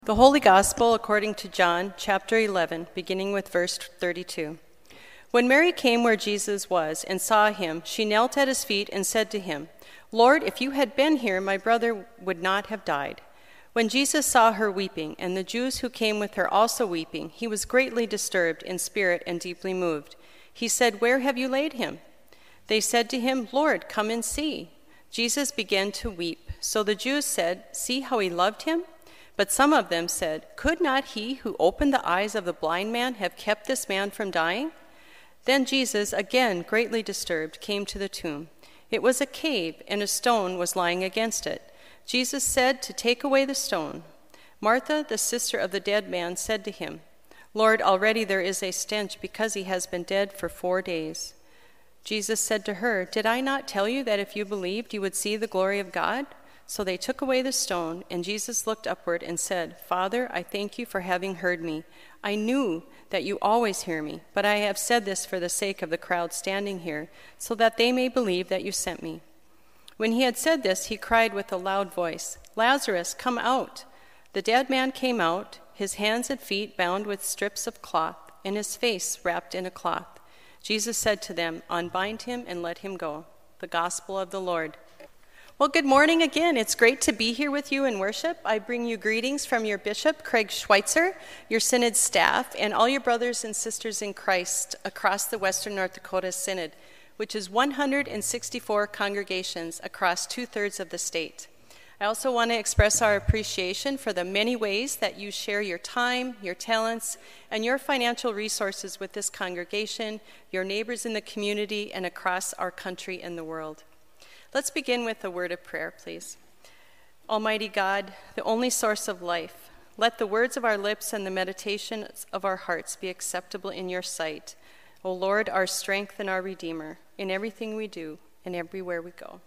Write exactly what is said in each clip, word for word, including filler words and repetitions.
The Holy Gospel according to John, chapter eleven, beginning with verse thirty-two. When Mary came where Jesus was and saw him, she knelt at his feet and said to him, "Lord, if you had been here, my brother would not have died." When Jesus saw her weeping, and the Jews who came with her also weeping, he was greatly disturbed in spirit and deeply moved. He said, "Where have you laid him?" They said to him, "Lord, come and see." Jesus began to weep. So the Jews said, "See how he loved him?" But some of them said, "Could not he who opened the eyes of the blind man have kept this man from dying?" Then Jesus, again greatly disturbed, came to the tomb. It was a cave, and a stone was lying against it. Jesus said to take away the stone. Martha, the sister of the dead man, said to him, "Lord, already there is a stench because he has been dead for four days." Jesus said to her, "Did I not tell you that if you believed, you would see the glory of God?" So they took away the stone, and Jesus looked upward and said, "Father, I thank you for having heard me. I knew that you always hear me, but I have said this for the sake of the crowd standing here, so that they may believe that you sent me." When he had said this, he cried with a loud voice, "Lazarus, come out!" The dead man came out, his hands and feet bound with strips of cloth, and his face wrapped in a cloth. Jesus said to them, "Unbind him and let him go." The Gospel of the Lord. Well, good morning again. It's great to be here with you in worship. I bring you greetings from your bishop, Craig Schweitzer, your synod staff, and all your brothers and sisters in Christ across the Western North Dakota Synod, which is one hundred sixty-four congregations across two-thirds of the state. I also want to express our appreciation for the many ways that you share your time, your talents, and your financial resources with this congregation, your neighbors in the community, and across our country and the world. Let's begin with a word of prayer, please. Almighty God, the only source of life, let the words of our lips and the meditations of our hearts be acceptable in your sight. O Lord, our strength and our Redeemer, in everything we do and everywhere we go.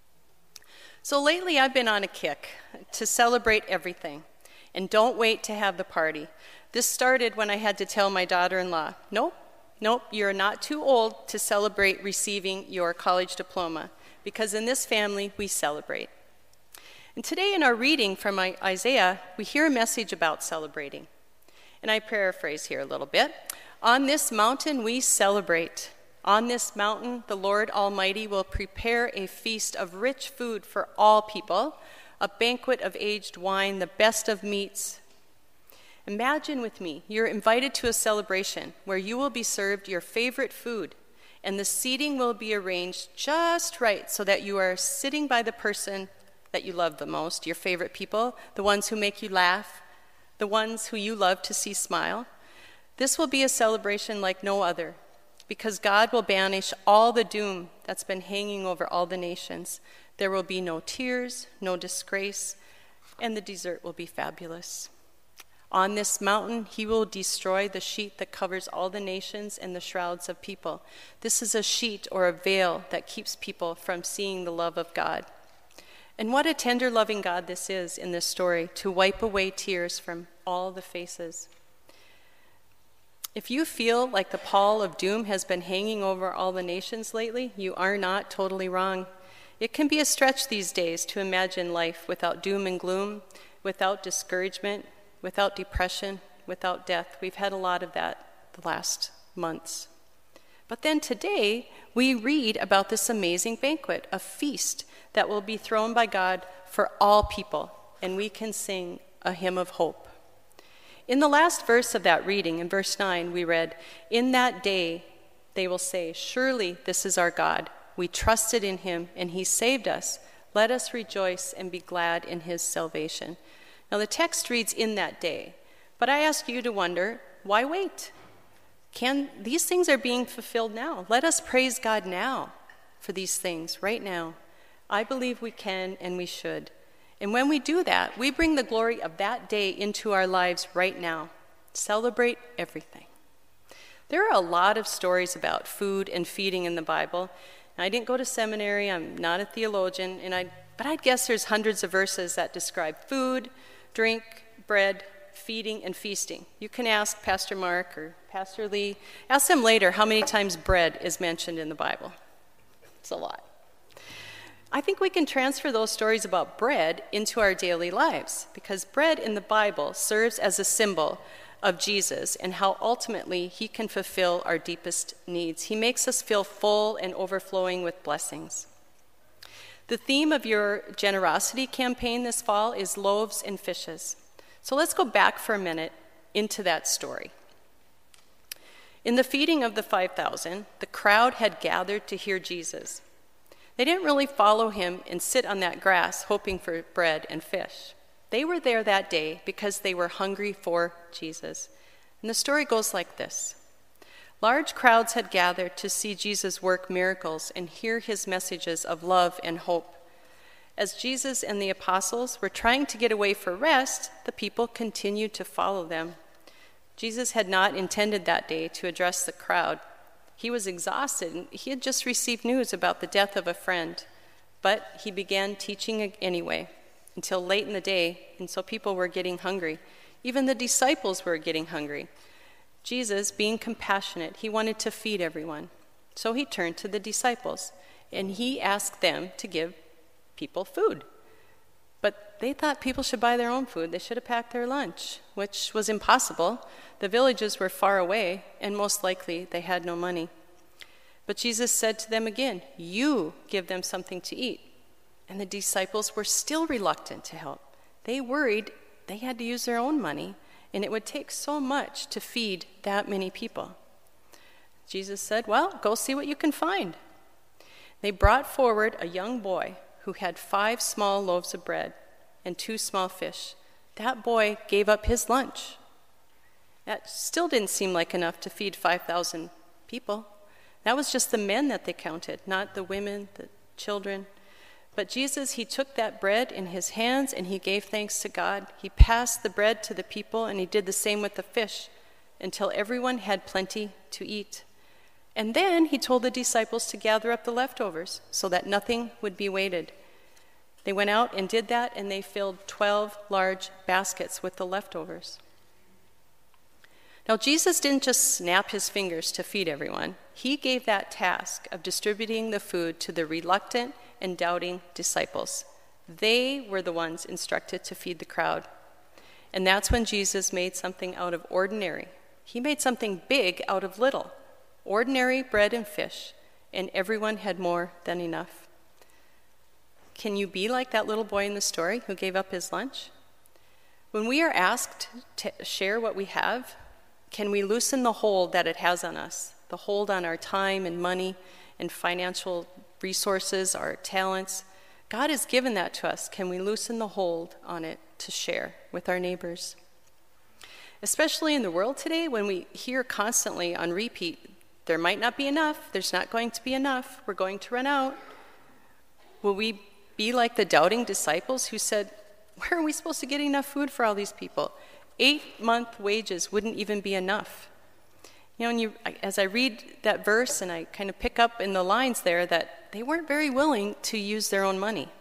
So lately I've been on a kick to celebrate everything, and don't wait to have the party. This started when I had to tell my daughter-in-law, nope, nope, you're not too old to celebrate receiving your college diploma, because in this family, we celebrate. And today in our reading from Isaiah, we hear a message about celebrating. And I paraphrase here a little bit. On this mountain we celebrate. On this mountain, the Lord Almighty will prepare a feast of rich food for all people, a banquet of aged wine, the best of meats. Imagine with me, you're invited to a celebration where you will be served your favorite food, and the seating will be arranged just right so that you are sitting by the person that you love the most, your favorite people, the ones who make you laugh, the ones who you love to see smile. This will be a celebration like no other, because God will banish all the doom that's been hanging over all the nations. There will be no tears, no disgrace, and the dessert will be fabulous. On this mountain, he will destroy the sheet that covers all the nations and the shrouds of people. This is a sheet or a veil that keeps people from seeing the love of God. And what a tender, loving God this is in this story, to wipe away tears from all the faces. If you feel like the pall of doom has been hanging over all the nations lately, you are not totally wrong. It can be a stretch these days to imagine life without doom and gloom, without discouragement, without depression, without death. We've had a lot of that the last months. But then today, we read about this amazing banquet, a feast that will be thrown by God for all people, and we can sing a hymn of hope. In the last verse of that reading, in verse nine, we read, "In that day they will say, 'Surely this is our God. We trusted in him, and he saved us. Let us rejoice and be glad in his salvation.'" Now the text reads, "in that day," but I ask you to wonder, why wait? Can these things are being fulfilled now? Let us praise God now for these things right now. I believe we can and we should. And when we do that, we bring the glory of that day into our lives right now. Celebrate everything. There are a lot of stories about food and feeding in the Bible. I didn't go to seminary, I'm not a theologian, and I, but I'd guess there's hundreds of verses that describe food, drink, bread, feeding, and feasting. You can ask Pastor Mark or Pastor Lee. Ask them later how many times bread is mentioned in the Bible. It's a lot. I think we can transfer those stories about bread into our daily lives, because bread in the Bible serves as a symbol of Jesus and how ultimately he can fulfill our deepest needs. He makes us feel full and overflowing with blessings. The theme of your generosity campaign this fall is loaves and fishes. So let's go back for a minute into that story. In the feeding of the five thousand, the crowd had gathered to hear Jesus. They didn't really follow him and sit on that grass hoping for bread and fish. They were there that day because they were hungry for Jesus. And the story goes like this. Large crowds had gathered to see Jesus work miracles and hear his messages of love and hope. As Jesus and the apostles were trying to get away for rest, the people continued to follow them. Jesus had not intended that day to address the crowd. He was exhausted, and he had just received news about the death of a friend. But he began teaching anyway, until late in the day, and so people were getting hungry. Even the disciples were getting hungry. Jesus, being compassionate, he wanted to feed everyone. So he turned to the disciples, and he asked them to give people food. But they thought people should buy their own food. They should have packed their lunch, which was impossible. The villages were far away, and most likely they had no money. But Jesus said to them again, "You give them something to eat." And the disciples were still reluctant to help. They worried they had to use their own money, and it would take so much to feed that many people. Jesus said, "Well, go see what you can find." They brought forward a young boy who had five small loaves of bread and two small fish. That boy gave up his lunch. That still didn't seem like enough to feed five thousand people. That was just the men that they counted, not the women, the children. But Jesus, he took that bread in his hands and he gave thanks to God. He passed the bread to the people and he did the same with the fish until everyone had plenty to eat. And then he told the disciples to gather up the leftovers so that nothing would be wasted. They went out and did that, and they filled twelve large baskets with the leftovers. Now, Jesus didn't just snap his fingers to feed everyone. He gave that task of distributing the food to the reluctant and doubting disciples. They were the ones instructed to feed the crowd. And that's when Jesus made something out of ordinary. He made something big out of little. Ordinary bread and fish, and everyone had more than enough. Can you be like that little boy in the story who gave up his lunch? When we are asked to share what we have, can we loosen the hold that it has on us, the hold on our time and money and financial resources, our talents? God has given that to us. Can we loosen the hold on it to share with our neighbors? Especially in the world today, when we hear constantly on repeat, there might not be enough, there's not going to be enough, we're going to run out. Will we be like the doubting disciples who said, where are we supposed to get enough food for all these people? Eight-month wages wouldn't even be enough. You know, and you, as I read that verse and I kind of pick up in the lines there that they weren't very willing to use their own money.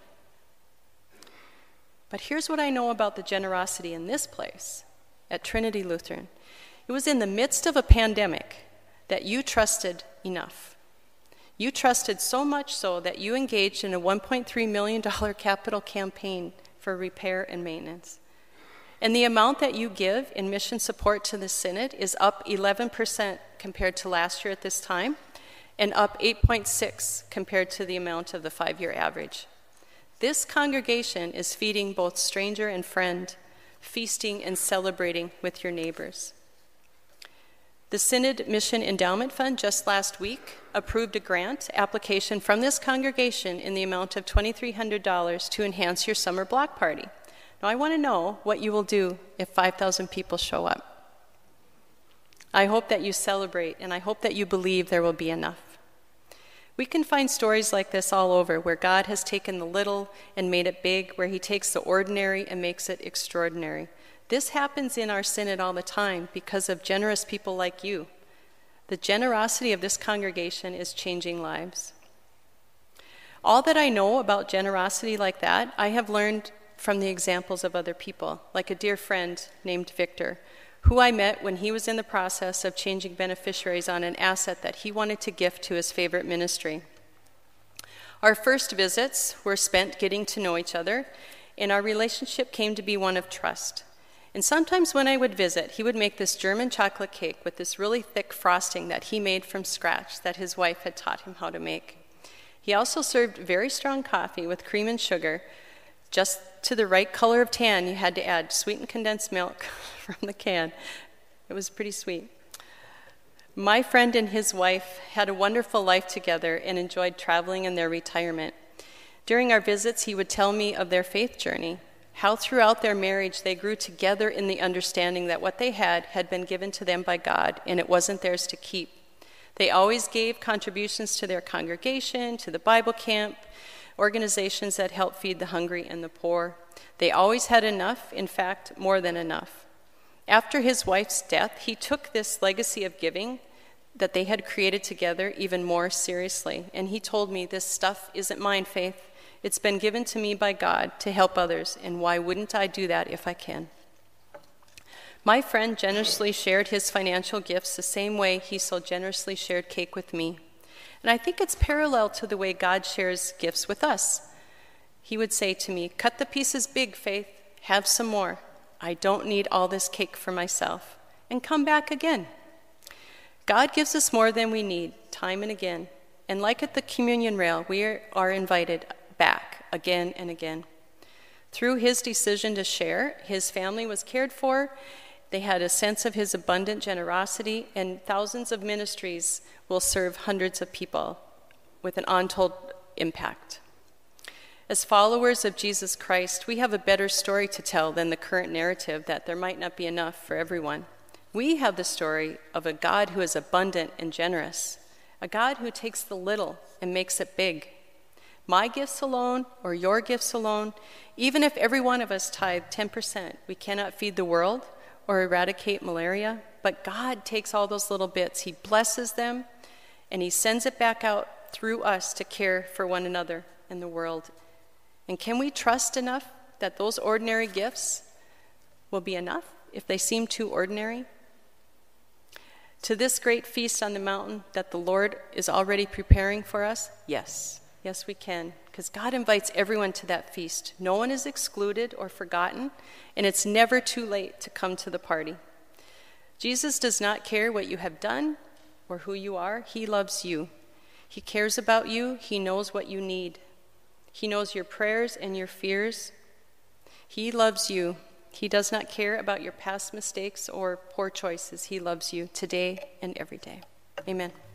But here's what I know about the generosity in this place, at Trinity Lutheran. It was in the midst of a pandemic that you trusted enough. You trusted so much so that you engaged in a one point three million dollars capital campaign for repair and maintenance. And the amount that you give in mission support to the Synod is up eleven percent compared to last year at this time, and up eight point six compared to the amount of the five-year average. This congregation is feeding both stranger and friend, feasting and celebrating with your neighbors. The Synod Mission Endowment Fund just last week approved a grant application from this congregation in the amount of two thousand three hundred dollars to enhance your summer block party. Now, I want to know what you will do if five thousand people show up. I hope that you celebrate, and I hope that you believe there will be enough. We can find stories like this all over, where God has taken the little and made it big, where he takes the ordinary and makes it extraordinary. This happens in our Synod all the time because of generous people like you. The generosity of this congregation is changing lives. All that I know about generosity like that, I have learned from the examples of other people, like a dear friend named Victor, who I met when he was in the process of changing beneficiaries on an asset that he wanted to gift to his favorite ministry. Our first visits were spent getting to know each other, and our relationship came to be one of trust. And sometimes when I would visit, he would make this German chocolate cake with this really thick frosting that he made from scratch that his wife had taught him how to make. He also served very strong coffee with cream and sugar. Just to the right color of tan, you had to add sweetened condensed milk from the can. It was pretty sweet. My friend and his wife had a wonderful life together and enjoyed traveling in their retirement. During our visits, he would tell me of their faith journey, how throughout their marriage they grew together in the understanding that what they had had been given to them by God and it wasn't theirs to keep. They always gave contributions to their congregation, to the Bible camp, organizations that help feed the hungry and the poor. They always had enough, in fact, more than enough. After his wife's death, he took this legacy of giving that they had created together even more seriously. And he told me, this stuff isn't mine, Faith. It's been given to me by God to help others, and why wouldn't I do that if I can? My friend generously shared his financial gifts the same way he so generously shared cake with me. And I think it's parallel to the way God shares gifts with us. He would say to me, cut the pieces big, Faith, have some more. I don't need all this cake for myself. And come back again. God gives us more than we need, time and again. And like at the communion rail, we are invited back again and again. Through his decision to share, his family was cared for. They had a sense of his abundant generosity, and thousands of ministries will serve hundreds of people with an untold impact. As followers of Jesus Christ, we have a better story to tell than the current narrative that there might not be enough for everyone. We have the story of a God who is abundant and generous, a God who takes the little and makes it big. My gifts alone, or your gifts alone, even if every one of us tithe ten percent, we cannot feed the world or eradicate malaria, but God takes all those little bits, he blesses them, and he sends it back out through us to care for one another in the world. And can we trust enough that those ordinary gifts will be enough if they seem too ordinary? To this great feast on the mountain that the Lord is already preparing for us, yes, yes we can, because God invites everyone to that feast. No one is excluded or forgotten, and it's never too late to come to the party. Jesus does not care what you have done or who you are. He loves you. He cares about you. He knows what you need. He knows your prayers and your fears. He loves you. He does not care about your past mistakes or poor choices. He loves you today and every day. Amen.